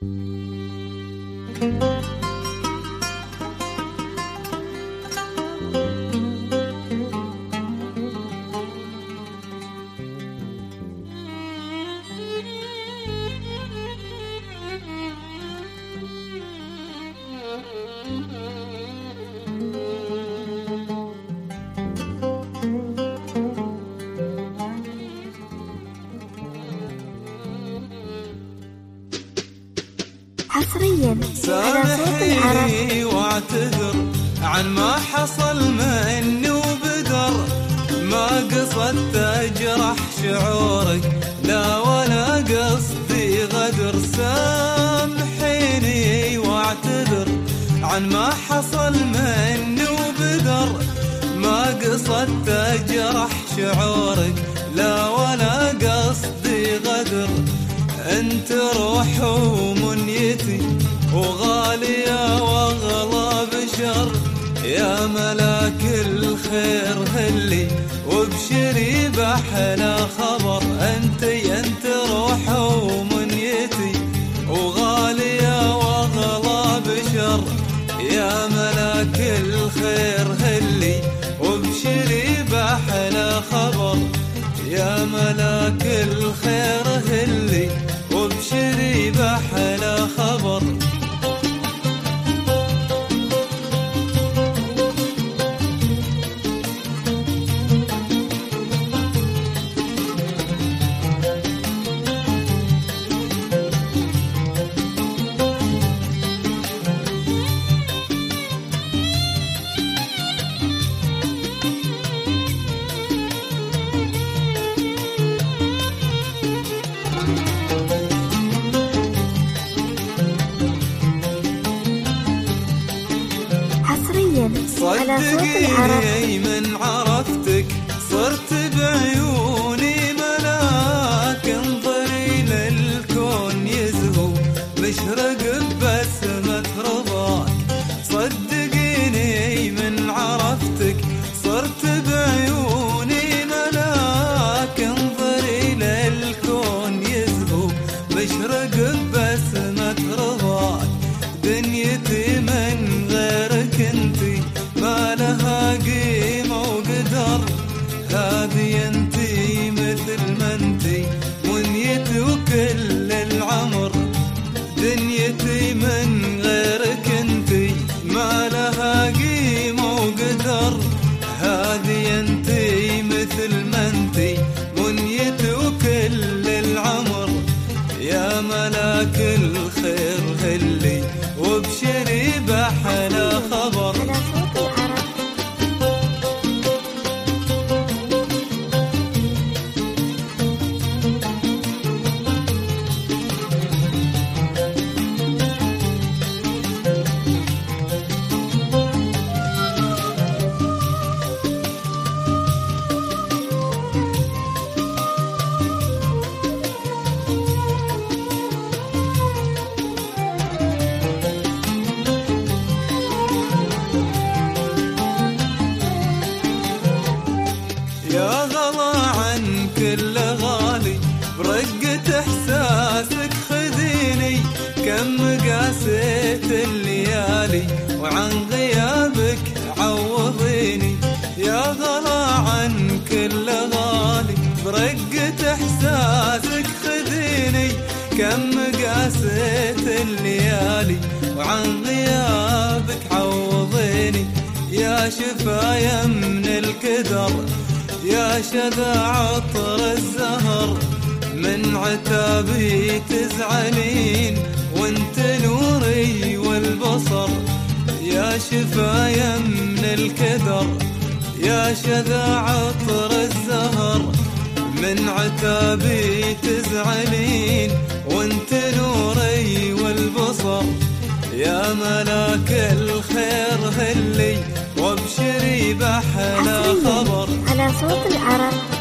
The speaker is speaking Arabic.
حصريا على صوت العرب. واعتذر عن ما حصل مني وبدر، ما قصدت اجرح شعورك لا ولا قصدي غدر. سامحيني واعتذر عن ما حصل مني وبدر، ما قصدت اجرح شعورك لا ولا قصدي غدر. انت روح ومنيتي وغالية واغلى بشر، يا ملاك الخير هلي وابشري بأحلى خبر. انت روح ومنيتي وغالية واغلى بشر، يا ملاك الخير هلي وابشري بأحلى خبر. يا ملاك الخير هلي وابشري بأحلى خبر. صدقيني من عرفتك صرت بعيوني ملاك، انظري للكون يزهو مشرق ببسمة رضاك. صدقيني من عرفتك صرت بعيوني ملاك، انظري للكون يزهو مشرق ببسمة رضاك. دنيتي من غيرك انتي ما لها قيمة وقدر، هذه انتي مثل ما انتي منيتي وكل العمر. دنيتي من غيرك انتي ما لها قيمة وقدر، هذه انتي مثل ما انتي منيتي وكل العمر. يا ملاك الخير هلي وابشري بأحلى خبر. يا غلا عن كل غالي برقة احساسك خذيني، كم قاسيت الليالي وعن غيابك عوضيني. يا غلا عن كل غالي برقة احساسك خذيني، كم قاسيت الليالي وعن غيابك عوضيني. يا شفايا من الكدر يا شذا عطر الزهر، من عتابي تزعلين وانت نوري والبصر. يا شفايا من الكدر يا شذا عطر الزهر، من عتابي تزعلين وانت نوري والبصر. يا ملاك الخير هلي وابشري بأحلى خبر. على صوت العرب.